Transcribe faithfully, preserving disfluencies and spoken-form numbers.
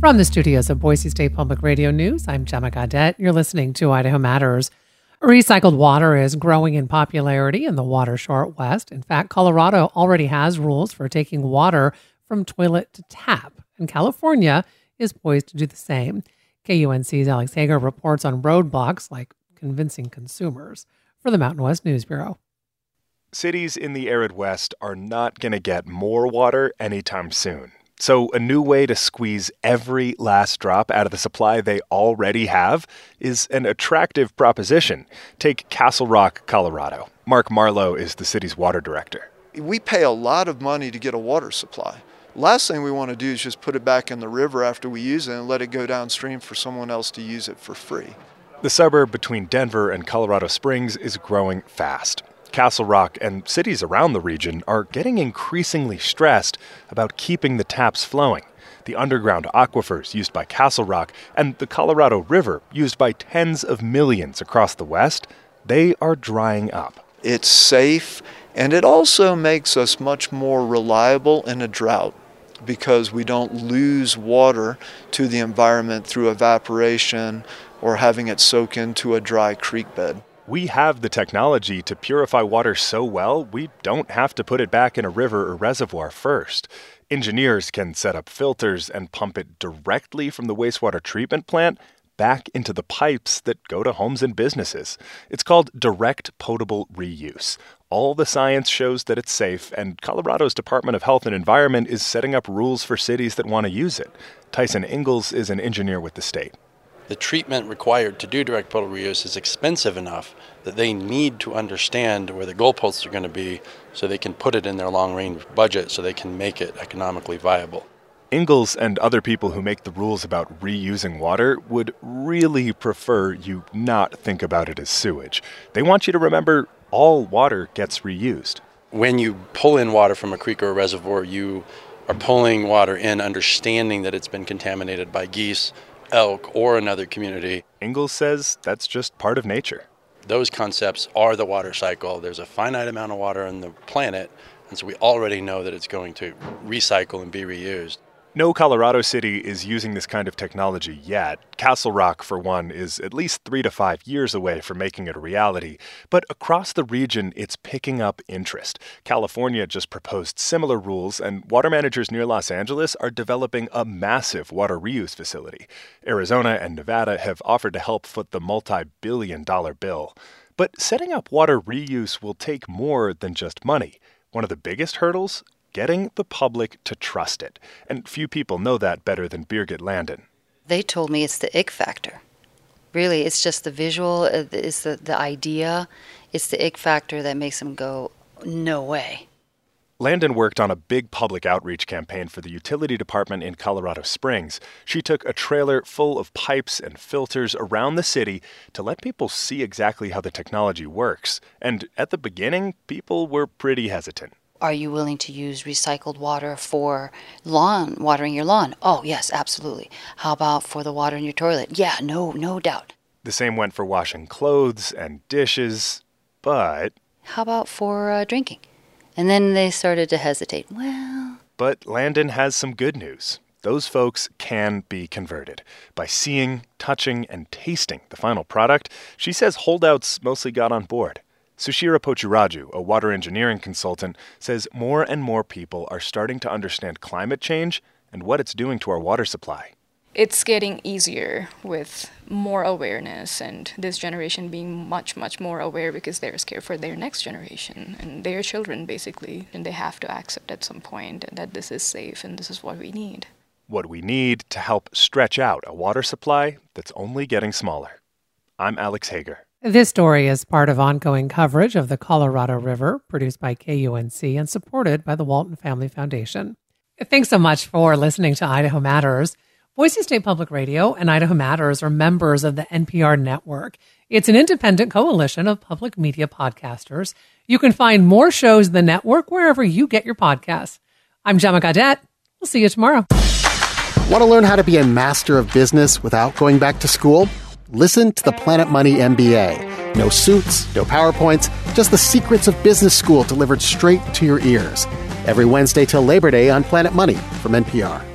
From the studios of Boise State Public Radio News, I'm Gemma Gaudette. You're listening to Idaho Matters. Recycled water is growing in popularity in the water short West. In fact, Colorado already has rules for taking water from toilet to tap, and California is poised to do the same. K U N C's Alex Hager reports on roadblocks like convincing consumers for the Mountain West News Bureau. Cities in the arid West are not going to get more water anytime soon. So a new way to squeeze every last drop out of the supply they already have is an attractive proposition. Take Castle Rock, Colorado. Mark Marlowe is the city's water director. We pay a lot of money to get a water supply. Last thing we want to do is just put it back in the river after we use it and let it go downstream for someone else to use it for free. The suburb between Denver and Colorado Springs is growing fast. Castle Rock and cities around the region are getting increasingly stressed about keeping the taps flowing. The underground aquifers used by Castle Rock and the Colorado River used by tens of millions across the West, they are drying up. It's safe, and it also makes us much more reliable in a drought because we don't lose water to the environment through evaporation or having it soak into a dry creek bed. We have the technology to purify water so well, we don't have to put it back in a river or reservoir first. Engineers can set up filters and pump it directly from the wastewater treatment plant back into the pipes that go to homes and businesses. It's called direct potable reuse. All the science shows that it's safe, and Colorado's Department of Health and Environment is setting up rules for cities that want to use it. Tyson Ingalls is an engineer with the state. The treatment required to do direct potable reuse is expensive enough that they need to understand where the goalposts are going to be so they can put it in their long-range budget so they can make it economically viable. Ingalls and other people who make the rules about reusing water would really prefer you not think about it as sewage. They want you to remember all water gets reused. When you pull in water from a creek or a reservoir, you are pulling water in understanding that it's been contaminated by geese, elk, or another community. Ingalls says that's just part of nature. Those concepts are the water cycle. There's a finite amount of water on the planet, and so we already know that it's going to recycle and be reused. No Colorado city is using this kind of technology yet. Castle Rock, for one, is at least three to five years away from making it a reality. But across the region, it's picking up interest. California just proposed similar rules, and water managers near Los Angeles are developing a massive water reuse facility. Arizona and Nevada have offered to help foot the multi-billion dollar bill. But setting up water reuse will take more than just money. One of the biggest hurdles? Getting the public to trust it. And few people know that better than Birgit Landon. They told me it's the ick factor. Really, it's just the visual, it's the, the idea, it's the ick factor that makes them go, no way. Landon worked on a big public outreach campaign for the utility department in Colorado Springs. She took a trailer full of pipes and filters around the city to let people see exactly how the technology works. And at the beginning, people were pretty hesitant. Are you willing to use recycled water for lawn, watering your lawn? Oh, yes, absolutely. How about for the water in your toilet? Yeah, no, no doubt. The same went for washing clothes and dishes, but... How about for uh, drinking? And then they started to hesitate. Well... But Landon has some good news. Those folks can be converted. By seeing, touching, and tasting the final product, she says holdouts mostly got on board. Sushira Pochiraju, a water engineering consultant, says more and more people are starting to understand climate change and what it's doing to our water supply. It's getting easier with more awareness, and this generation being much, much more aware because they're scared for their next generation and their children, basically. And they have to accept at some point that this is safe and this is what we need. What we need to help stretch out a water supply that's only getting smaller. I'm Alex Hager. This story is part of ongoing coverage of the Colorado River, produced by K U N C and supported by the Walton Family Foundation. Thanks so much for listening to Idaho Matters. Boise State Public Radio and Idaho Matters are members of the N P R network. It's an independent coalition of public media podcasters. You can find more shows in the network wherever you get your podcasts. I'm Gemma Gaudette. We'll see you tomorrow. Want to learn how to be a master of business without going back to school? Listen to the Planet Money M B A. No suits, no PowerPoints, just the secrets of business school delivered straight to your ears. Every Wednesday till Labor Day on Planet Money from N P R.